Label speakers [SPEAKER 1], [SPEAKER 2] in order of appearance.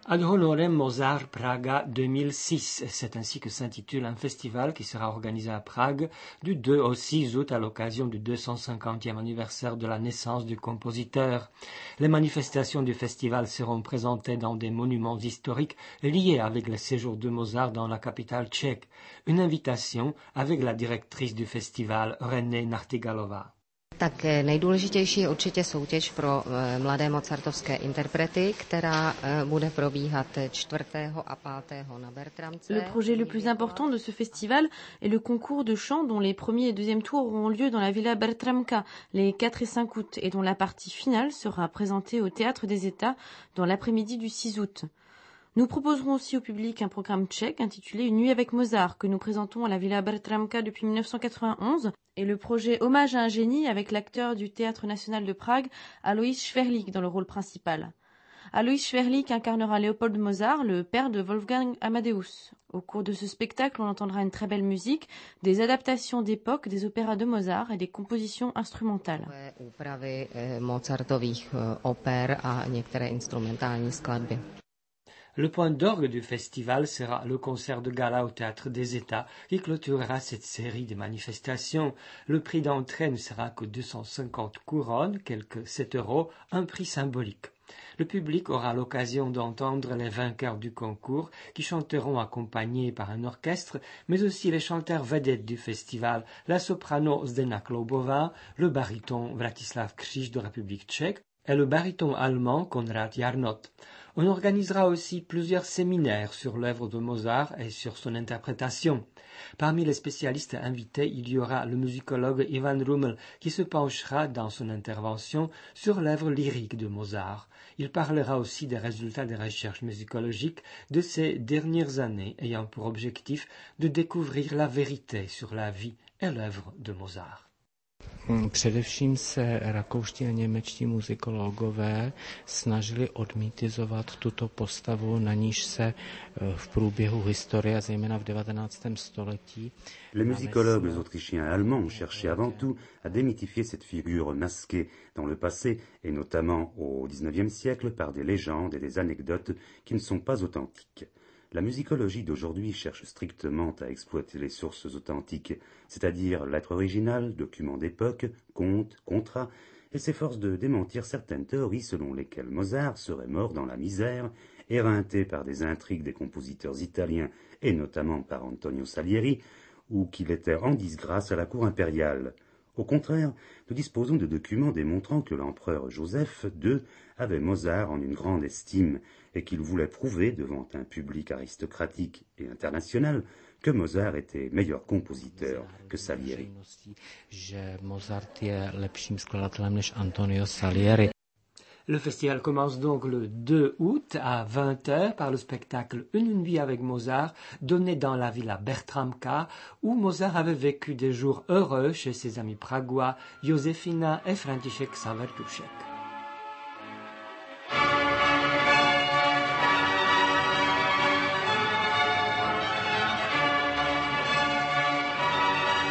[SPEAKER 1] Ad honorem Mozart Praga 2006, c'est ainsi que s'intitule un festival qui sera organisé à Prague du 2 au 6 août à l'occasion du 250e anniversaire de la naissance du compositeur. Les manifestations du festival seront présentées dans des monuments historiques liés avec le séjour de Mozart dans la capitale tchèque. Une invitation avec la directrice du festival, René Nachtigalová.
[SPEAKER 2] Tak nejdůležitější je určitě soutěž pro mladé mozartovské interprety, která bude probíhat 4. a 5. na Bertramce.
[SPEAKER 3] Le projet le plus important de ce festival est le concours de chant dont les premiers et deuxièmes tours auront lieu dans la villa Bertramka les 4 et 5 août et dont la partie finale sera présentée au Théâtre des États dans l'après-midi du 6 août. Nous proposerons aussi au public un programme tchèque intitulé Une nuit avec Mozart que nous présentons à la Villa Bertramka depuis 1991 et le projet Hommage à un génie avec l'acteur du Théâtre national de Prague, Alois Šverlík, dans le rôle principal. Alois Šverlík incarnera Léopold Mozart, le père de Wolfgang Amadeus. Au cours de ce spectacle, on entendra une très belle musique, des adaptations d'époque, des opéras de Mozart et des compositions instrumentales.
[SPEAKER 2] Úpravy Mozartových oper a některé instrumentální skladby.
[SPEAKER 1] Le point d'orgue du festival sera le concert de gala au Théâtre des États qui clôturera cette série de manifestations. Le prix d'entrée ne sera que 250 couronnes, quelques 7 €, un prix symbolique. Le public aura l'occasion d'entendre les vainqueurs du concours qui chanteront accompagnés par un orchestre, mais aussi les chanteurs vedettes du festival, la soprano Zdena Kloubová, le baryton Vratislav Kříž de République tchèque et le baryton allemand Konrad Jarnot. On organisera aussi plusieurs séminaires sur l'œuvre de Mozart et sur son interprétation. Parmi les spécialistes invités, il y aura le musicologue Ivan Ruml qui se penchera dans son intervention sur l'œuvre lyrique de Mozart. Il parlera aussi des résultats des recherches musicologiques de ces dernières années ayant pour objectif de découvrir la vérité sur la vie et l'œuvre de Mozart.
[SPEAKER 4] Především se rakouští a němečtí muzikologové snažili odmýtizovat tuto postavu, na níž se v průběhu historie, a zejména v 19. století.
[SPEAKER 5] Les musicologues autrichiens et allemands cherchaient avant tout à démythifier cette figure masquée dans le passé, et notamment au XIXe siècle, par des légendes et des anecdotes qui ne sont pas authentiques. La musicologie d'aujourd'hui cherche strictement à exploiter les sources authentiques, c'est-à-dire l'être original, documents d'époque, contes, contrats, et s'efforce de démentir certaines théories selon lesquelles Mozart serait mort dans la misère, éreinté par des intrigues des compositeurs italiens et notamment par Antonio Salieri, ou qu'il était en disgrâce à la cour impériale. Au contraire, nous disposons de documents démontrant que l'empereur Joseph II avait Mozart en une grande estime et qu'il voulait prouver devant un public aristocratique et international que Mozart était meilleur compositeur que Salieri.
[SPEAKER 1] Le festival commence donc le 2 août à 20h par le spectacle Une nuit avec Mozart, donné dans la villa Bertramka, où Mozart avait vécu des jours heureux chez ses amis pragois Josefina et František Savertušek.